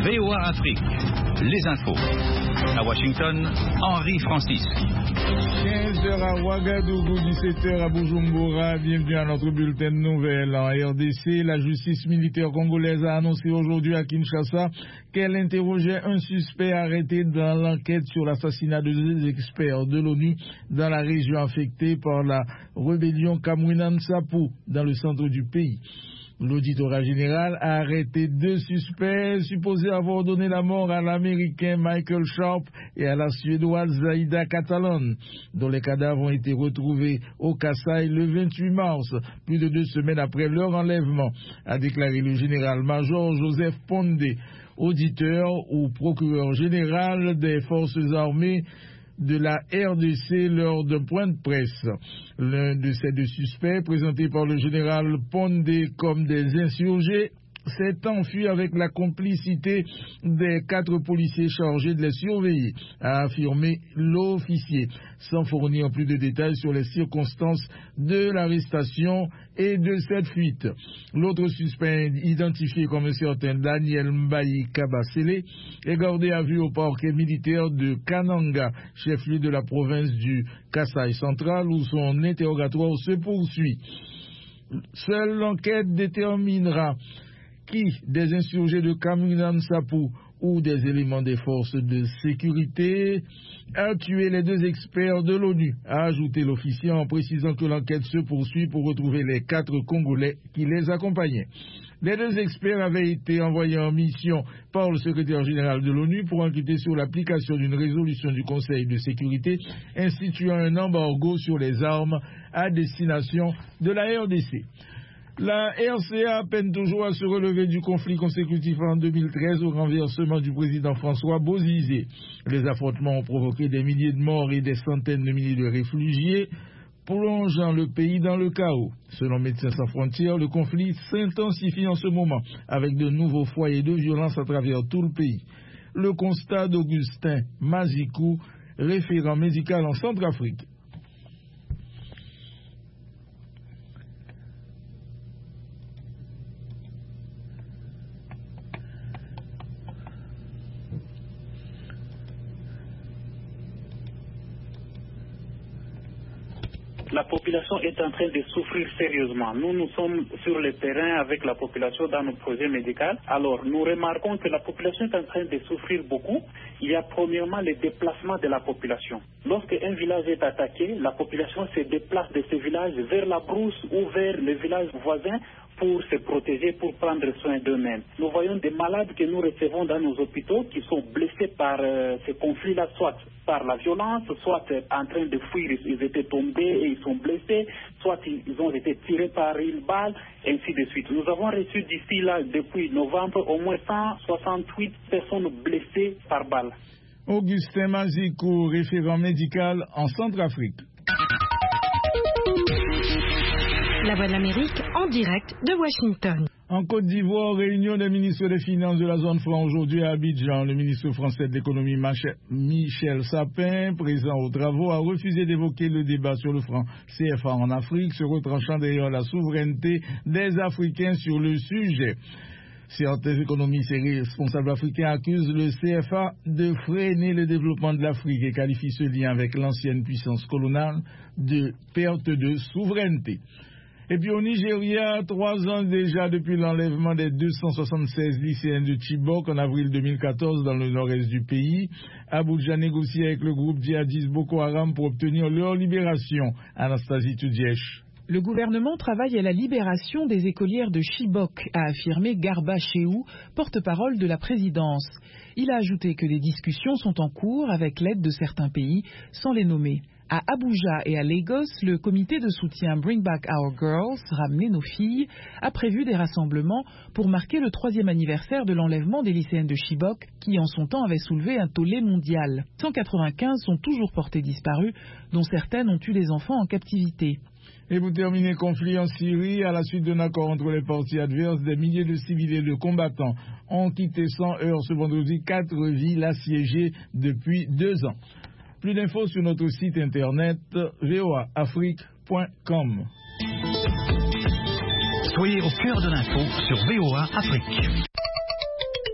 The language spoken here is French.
VOA Afrique, les infos. À Washington, Henri Francis. 15h à Ouagadougou, 17h à Bujumbura. Bienvenue à notre bulletin de nouvelles. En RDC, la justice militaire congolaise a annoncé aujourd'hui à Kinshasa qu'elle interrogeait un suspect arrêté dans l'enquête sur l'assassinat de 2 experts de l'ONU dans la région affectée par la rébellion Kamwina-Nsapu dans le centre du pays. L'auditorat général a arrêté 2 suspects supposés avoir donné la mort à l'Américain Michael Sharp et à la Suédoise Zaida Catalan, dont les cadavres ont été retrouvés au Kasaï le 28 mars, plus de 2 semaines après leur enlèvement, a déclaré le général-major Joseph Pondé, auditeur ou procureur général des forces armées de la RDC lors d'un point de presse. L'un de ces 2 suspects, présenté par le général Pondé comme des insurgés, s'est enfui avec la complicité des 4 policiers chargés de les surveiller, a affirmé l'officier, sans fournir plus de détails sur les circonstances de l'arrestation et de cette fuite. L'autre suspect, identifié comme un certain Daniel Mbaye Kabasele, est gardé à vue au parquet militaire de Kananga, chef-lieu de la province du Kasaï central, où son interrogatoire se poursuit. Seule l'enquête déterminera qui des insurgés de Kamwina-Nsapu ou des éléments des forces de sécurité a tué les 2 experts de l'ONU, a ajouté l'officier en précisant que l'enquête se poursuit pour retrouver les 4 Congolais qui les accompagnaient. Les 2 experts avaient été envoyés en mission par le secrétaire général de l'ONU pour enquêter sur l'application d'une résolution du Conseil de sécurité instituant un embargo sur les armes à destination de la RDC. La RCA peine toujours à se relever du conflit consécutif en 2013 au renversement du président François Bozizé. Les affrontements ont provoqué des milliers de morts et des centaines de milliers de réfugiés, plongeant le pays dans le chaos. Selon Médecins sans frontières, le conflit s'intensifie en ce moment, avec de nouveaux foyers de violence à travers tout le pays. Le constat d'Augustin Mazikou, référent médical en Centrafrique. La population est en train de souffrir sérieusement. Nous sommes sur le terrain avec la population dans nos projets médicaux. Alors, nous remarquons que la population est en train de souffrir beaucoup. Il y a premièrement le déplacement de la population. Lorsque un village est attaqué, la population se déplace de ce village vers la brousse ou vers le village voisin pour se protéger, pour prendre soin d'eux-mêmes. Nous voyons des malades que nous recevons dans nos hôpitaux qui sont blessés par ce conflit-là, soit par la violence, soit en train de fuir, ils étaient tombés et ils sont blessés, soit ils ont été tirés par une balle, ainsi de suite. Nous avons reçu d'ici là, depuis novembre, au moins 168 personnes blessées par balle. Augustin Mazikou, référent médical en Centrafrique. La Voix de l'Amérique en direct de Washington. En Côte d'Ivoire, réunion des ministres des Finances de la zone franc aujourd'hui à Abidjan. Le ministre français de l'économie Michel Sapin, présent aux travaux, a refusé d'évoquer le débat sur le franc CFA en Afrique, se retranchant derrière la souveraineté des Africains sur le sujet. Certains économistes et responsables africains accusent le CFA de freiner le développement de l'Afrique et qualifient ce lien avec l'ancienne puissance coloniale de perte de souveraineté. Et puis au Nigeria, 3 ans déjà depuis l'enlèvement des 276 lycéens de Chibok en avril 2014 dans le nord-est du pays, Abuja négocie avec le groupe djihadiste Boko Haram pour obtenir leur libération. Anastasie Tudiesh. Le gouvernement travaille à la libération des écolières de Chibok, a affirmé Garba Shehu, porte-parole de la présidence. Il a ajouté que des discussions sont en cours avec l'aide de certains pays, sans les nommer. À Abuja et à Lagos, le comité de soutien Bring Back Our Girls, ramener nos filles, a prévu des rassemblements pour marquer le 3e anniversaire de l'enlèvement des lycéennes de Chibok, qui en son temps avaient soulevé un tollé mondial. 195 sont toujours portées disparues, dont certaines ont eu des enfants en captivité. Et vous terminez conflit en Syrie. À la suite d'un accord entre les parties adverses, des milliers de civils et de combattants ont quitté sans heurts ce vendredi 4 villes assiégées depuis 2 ans. Plus d'infos sur notre site internet voaafrique.com. Soyez au cœur de l'info sur VOA Afrique.